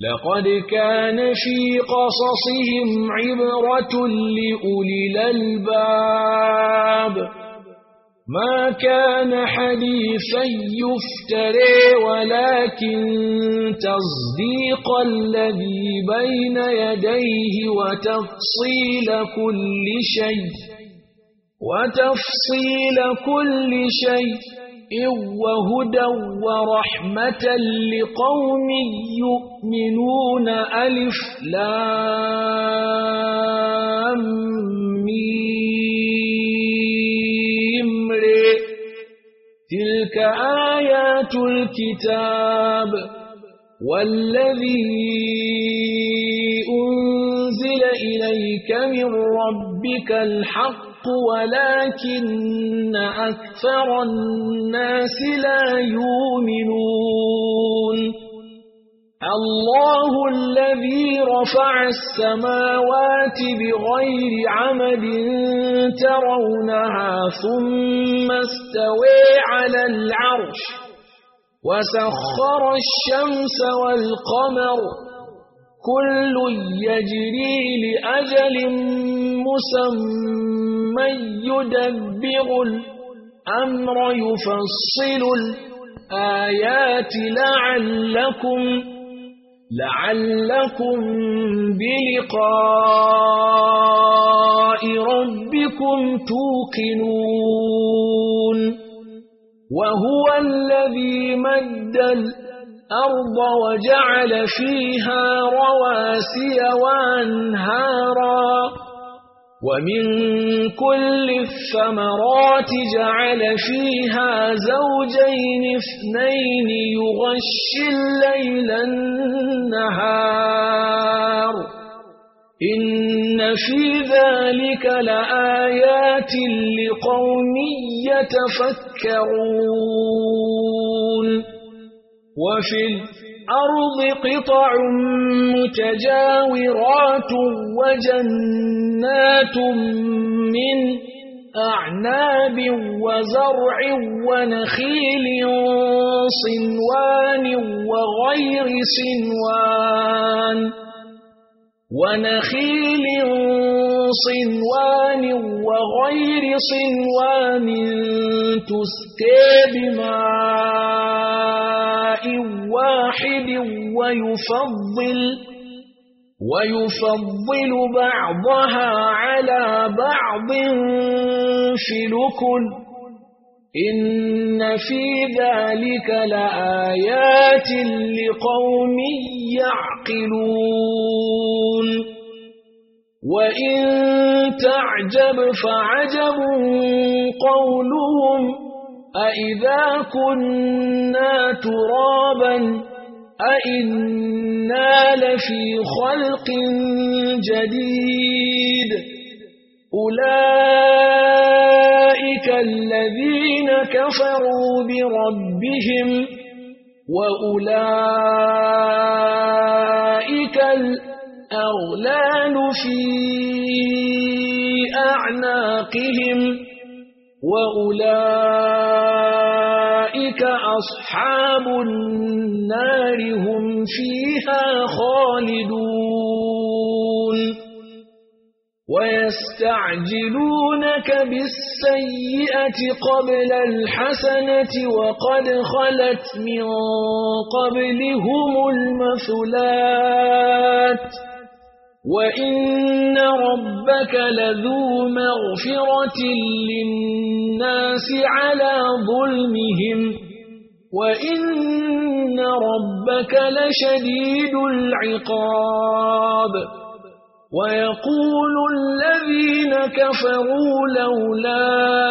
لقد كان في قصصهم عبرة لأولي الألباب ما كان حديثا يفترى ولكن تصديق الذي بين يديه وتفصيل كل شيء وهدى ورحمة لقوم يؤمنون ألف لام ميم تلك آيات الكتاب والذي أنزل إليك من ربك الحق ولكن أكثر الناس لا يؤمنون الله الذي رفع السماوات بغير عمد ترونها ثم استوى على العرش وسخر الشمس والقمر كل يجري لأجل مسمى يدبر الأمر يفصل الآيات لعلكم بلقاء ربكم توقنون وهو الذي مد الأرض وجعل فيها رواسي وأنهارا ومن كل الثمرات جعل فيها زوجين اثنين يغشي الليل النهار إن في ذلك لآيات لقوم يتفكرون وفي الأرض قطع متجاورات وجنات من أعناب وزرع ونخيل صنوان وغير صنوان تسقى بماء واحد ويفضل بعضها على بعض في الأكل إن في ذلك لآيات لقوم يعقلون وإن تعجب فعجب قولهم أإذا كنا ترابا أإنا لفي خلق جديد أولئك الذين كفروا بربهم وأولئك الأغلال في أعناقهم وأولئك أصحاب النار هم فيها خالدون ويستعجلونك بالسيئة قبل الحسنة وقد خلت من قبلهم المثلات وإن ربك لذو مغفرة للناس على ظلمهم وإن ربك لشديد العقاب ويقول الذين كفروا لولا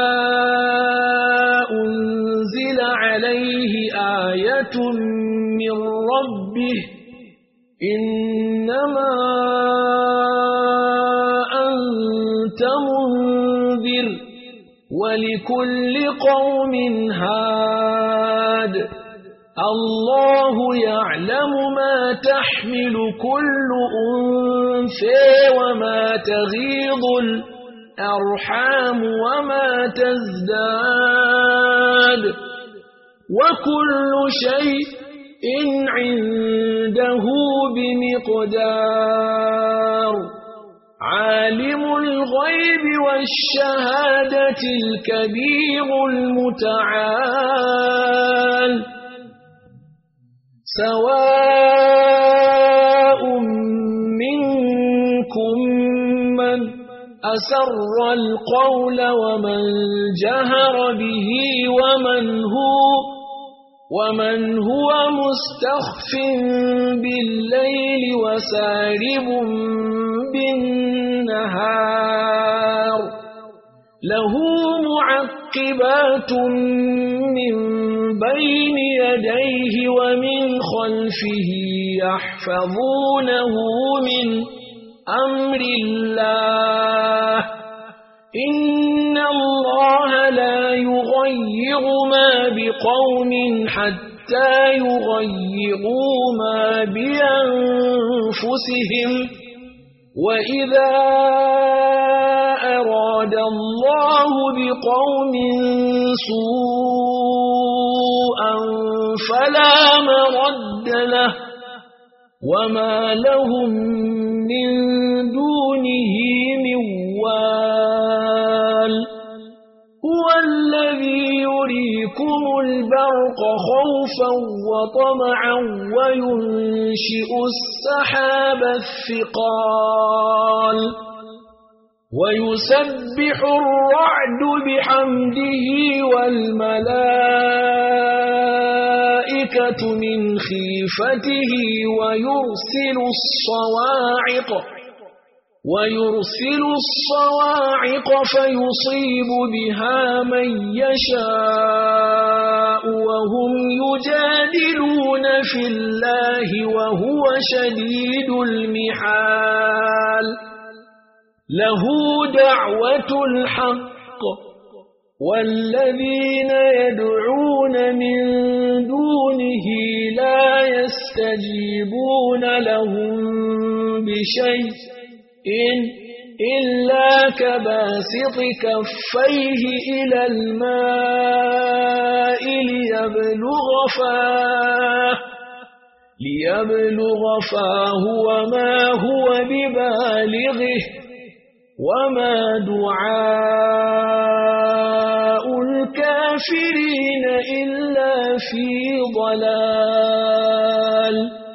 أنزل عليه آية من ربه إنما أنت منذر ولكل قوم هاد الله يعلم ما تحمل كل أنثى وما تغيض الأرحام وما تزداد وكل شيء إن عنده بمقدار عالم الغيب والشهادة الكبير المتعال سواء منكم من أسر القول ومن جهر به ومن هو مستخف بالليل وسارب بالنهار له معقبات من بين يديه ومن خلفه يحفظونه من أمر الله إن الله لا يغير ما بقوم حتى يغيروا ما بأنفسهم وإذا أراد الله بقوم سوءا فلا مرد له وما لهم من دونه من وال هو الذي يريكم البرق خوفا وطمعا وينشئ السحاب الثقال ويسبح الرعد بحمده والملائكة من خيفته ويرسل الصواعق فيصيب بها من يشاء وهم يجادلون في الله وهو شديد المحال له دعوة الحق والذين يدعون من دونه لا يستجيبون لهم بشيء إلا كباسط كفيه إلى الماء ليبلغ فاه وما هو ببالغه وما دعاء الكافرين إلا في ضلال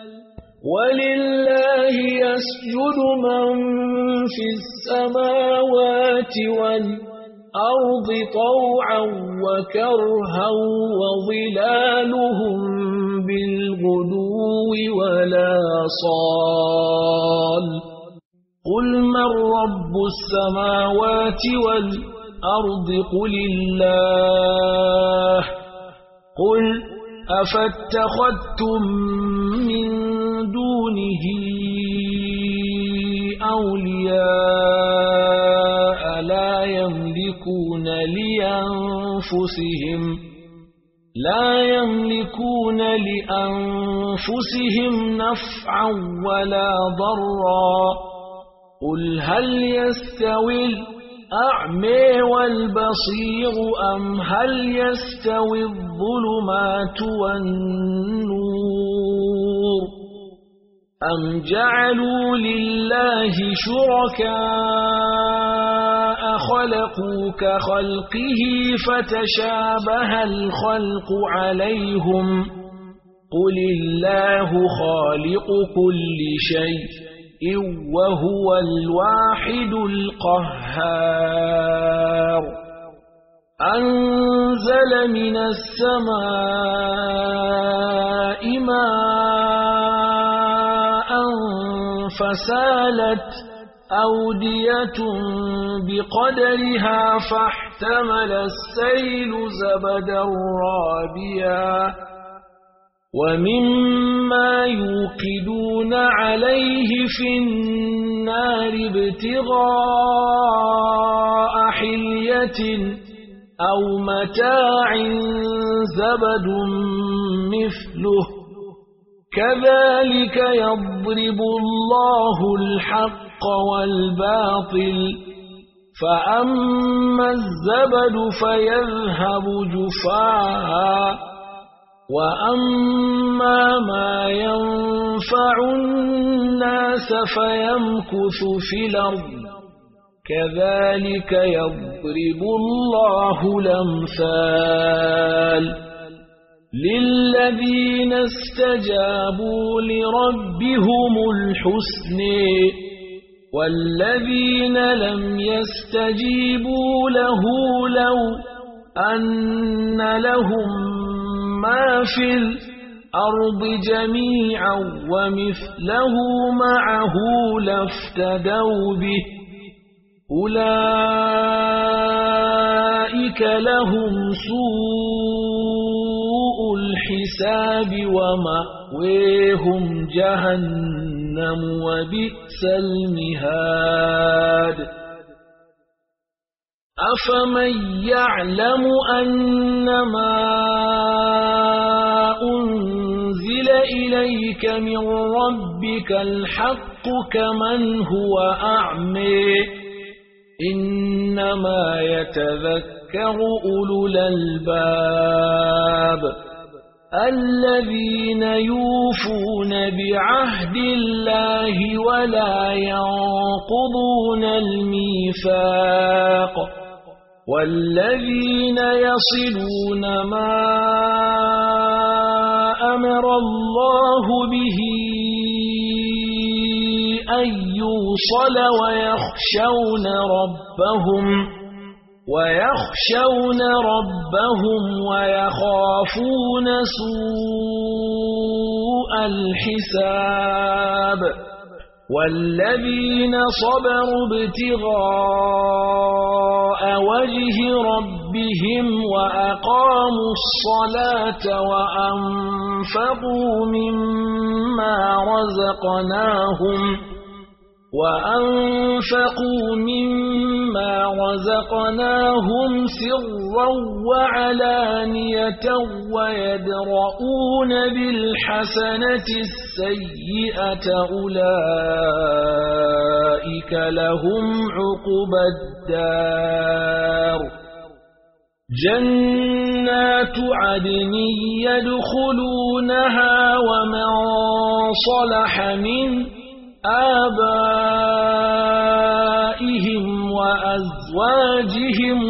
ولله يسجد من في السماوات والأرض طوعا وكرها وظلالهم بالغدو ولا صال قل من رب السماوات والأرض قل الله قل أفاتخذتم من دونه أولياء لا يملكون لأنفسهم نفعا ولا ضرا قل هل يستوي الأعمى والبصير أم هل يستوي الظلمات والنور أم جعلوا لله شركاء خلقوا كخلقه فتشابه الخلق عليهم قل الله خالق كل شيء وهو الواحد القهار أنزل من السماء ماء فسالت أودية بقدرها فاحتمل السيل زبدا رابيا ومما يوقدون عليه في النار ابتغاء حلية أو متاع زبد مثله كذلك يضرب الله الحق والباطل فأما الزبد فيذهب جفاء وأما ما ينفع الناس فيمكث في الأرض كذلك يضرب الله الأمثال للذين استجابوا لربهم الحسن والذين لم يستجيبوا له لو أن لهم ما في الأرض جميعا ومثله معه لافتدوا به أولئك لهم سوء الحساب ومأويهم جهنم وبئس المهاد أفمن يعلم أنما أنزل إليك من ربك الحق كمن هو أعمى إنما يتذكر أولو الألباب الذين يوفون بعهد الله ولا ينقضون الميثاق والذين يصلون ما أمر الله به أن يوصل ويخشون ربهم ويخافون سوء الحساب والذين صبروا ابتغاء وجه ربهم وأقاموا الصلاة وأنفقوا مما رزقناهم سرا وعلانية ويدرؤون بالحسنة السيئة أولئك لهم عقبى الدار جنات عدن يدخلونها ومن صلح من آبائهم وأزواجهم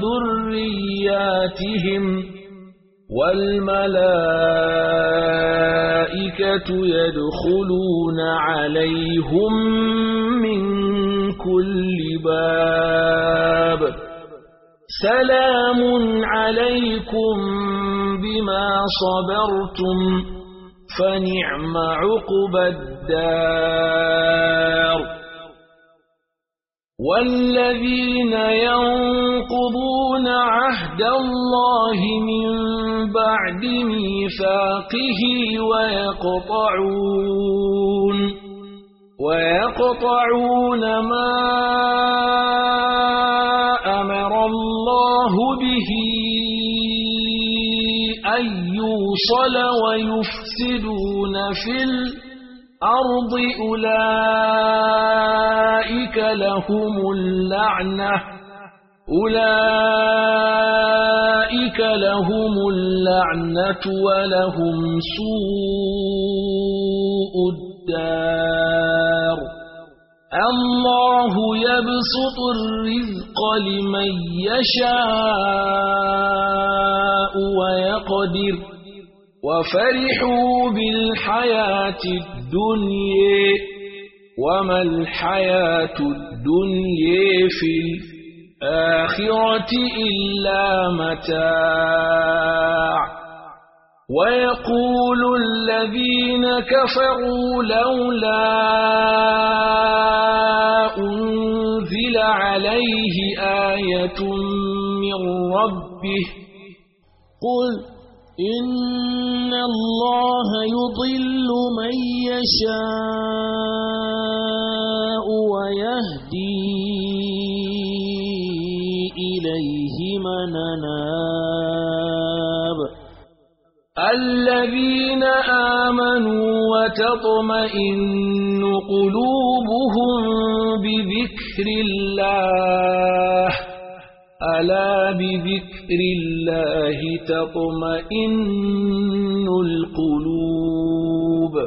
وذرياتهم والملائكة يدخلون عليهم من كل باب سلام عليكم بما صبرتم فنعم عقبى الدار والذين ينقضون عهد الله من بعد ميثاقه ويقطعون ما أمر الله به أن يوصل ويفسدون في الأرض أولئك لهم اللعنة ولهم سوء الدار الله يبسط الرزق لمن يشاء ويقدر وفرحوا بالحياة الدنيا وما الحياة الدنيا في الآخرة إلا متاع ويقول الذين كفروا لولا أنزل عليه آية من ربه قل إن الله يضل من يشاء ويهدي إليه من أناب الذين آمنوا وتطمئن قلوبهم بذكر الله ألا بذكر بذكر الله تطمئن القلوب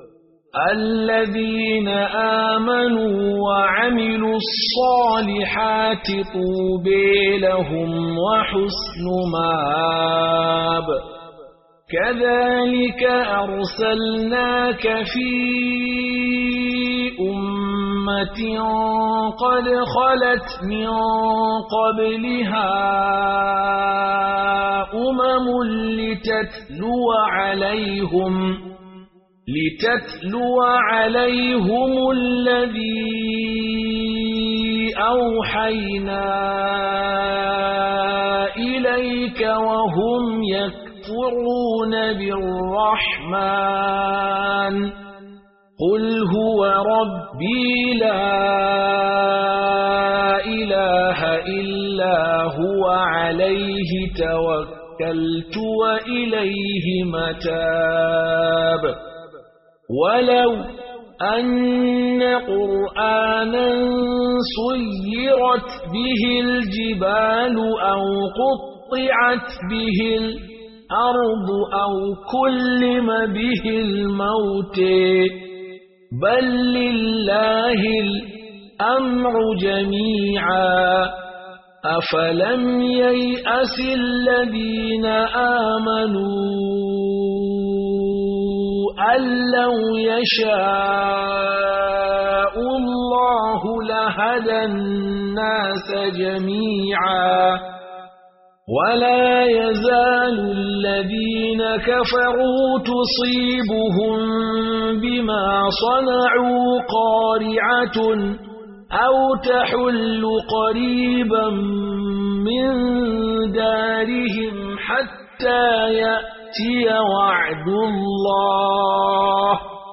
الذين آمنوا وعملوا الصالحات طوبى لهم وحسن مآب كذلك أرسلناك في أمة قد خلت من قبلها لتتلو عليهم الذي أوحينا إليك وهم يكفرون بالرحمن قل هو ربي لا إله إلا هو عليه توكلت وإليه متاب ولو أن قرآنا سيرت به الجبال أو قطعت به الأرض أو كلم به الموت بل لله الأمر جميعا أفلم ييأس الذين آمنوا أن لو يشاء الله لهدى الناس جميعا ولا يزال الذين كفروا تصيبهم بما صنعوا قارعة أو تحل قريبا من دارهم حتى يأتي وعد الله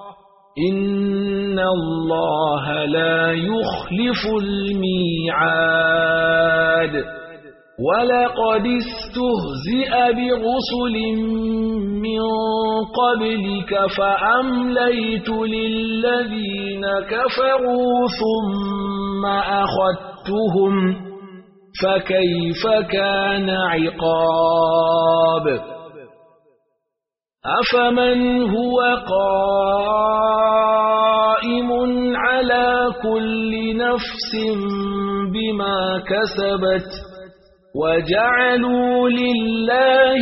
إن الله لا يخلف الميعاد ولقد استهزئ برسل من قبلك فأمليت للذين كفروا ثم أخذتهم فكيف كان عقاب أفمن هو قائم على كل نفس بما كسبت وجعلوا لله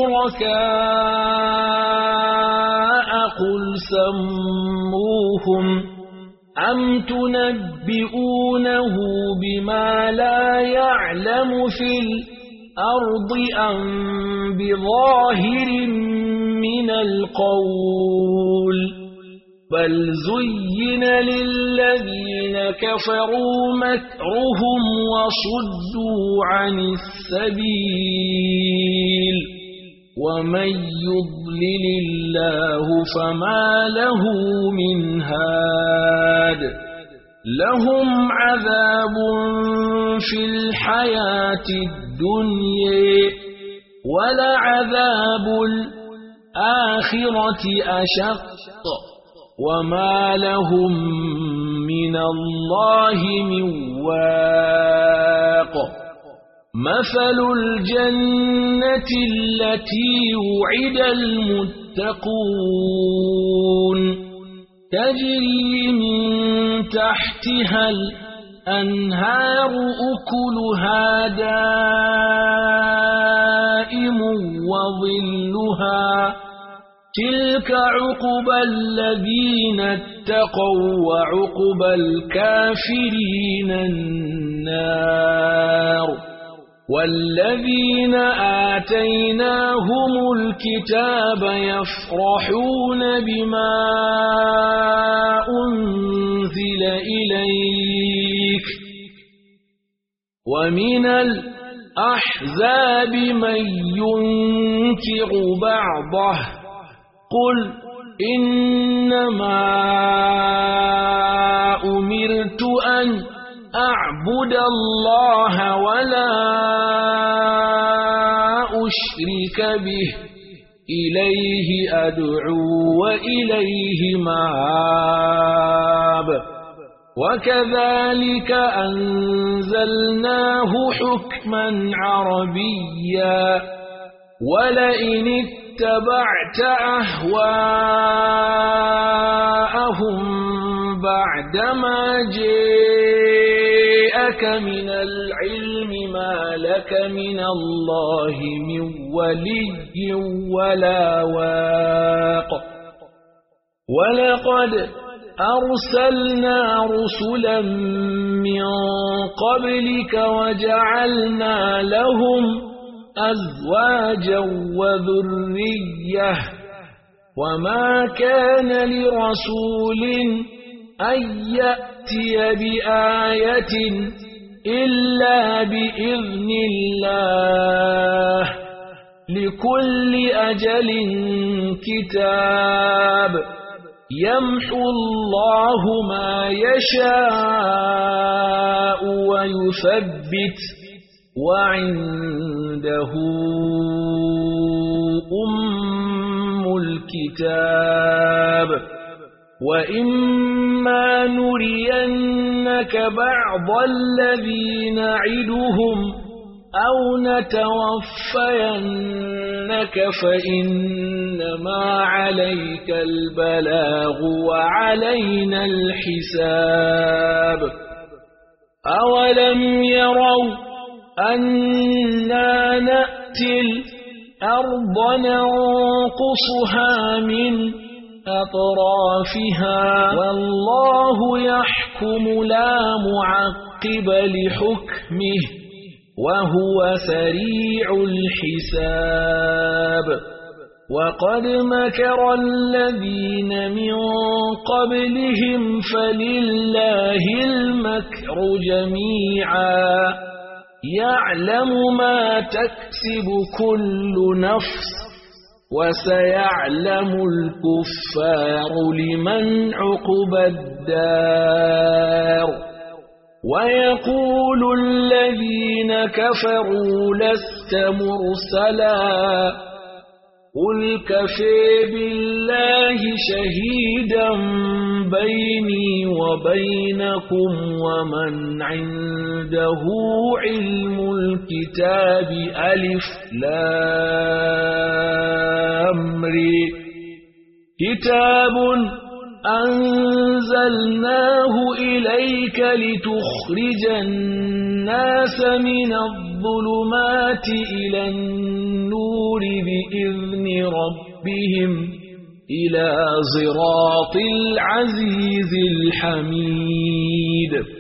شركاء قل سموهم أم تنبئونه بما لا يعلم في الأرض أم بظاهر من القول بل زين للذين كفروا مكرهم وصدوا عن السبيل ومن يضلل الله فما له من هاد لهم عذاب في الحياة الدنيا ولعذاب الآخرة أشق وما لهم من الله من واق مثل الجنة التي وعد المتقون تجري من تحتها الأنهار أكلها دائم وظلها تلك عقبى الذين اتقوا وعقبى الكافرين النار والذين آتيناهم الكتاب يفرحون بما أنزل إليك ومن الأحزاب من ينكر بعضه قل إنما أمرت أن أعبد الله ولا أشرك به إليه أدعو وإليه مآب وكذلك أنزلناه حكما عربيا ولئن اتبعت أهواءهم بعدما جاءك من العلم ما لك من الله من ولي ولا واق ولقد أرسلنا رسلا من قبلك وجعلنا لهم أزواجا وذرية وما كان لرسول أن يأتي بآية إلا بإذن الله لكل أجل كتاب يمحو الله ما يشاء ويثبت وعنده أم الكتاب وإما نرينك بعض الذي نعدهم أو نتوفينك فإنما عليك البلاغ وعلينا الحساب أولم يروا أنا نأتي الأرض ننقصها من أطرافها والله يحكم لا معقب لحكمه وهو سريع الحساب وقد مكر الذين من قبلهم فلله المكر جميعا يعلم ما تكسب كل نفس وسيعلم الكفار لمن عقبى الدار ويقول الذين كفروا لست مرسلا قل كفى بالله شهيدا بيني وبينكم ومن عنده علم الكتاب ألف لام ر كتاب أنزلناه إليك لتخرج الناس من الظلمات إلى النور بإذن ربهم إلى صراط العزيز الحميد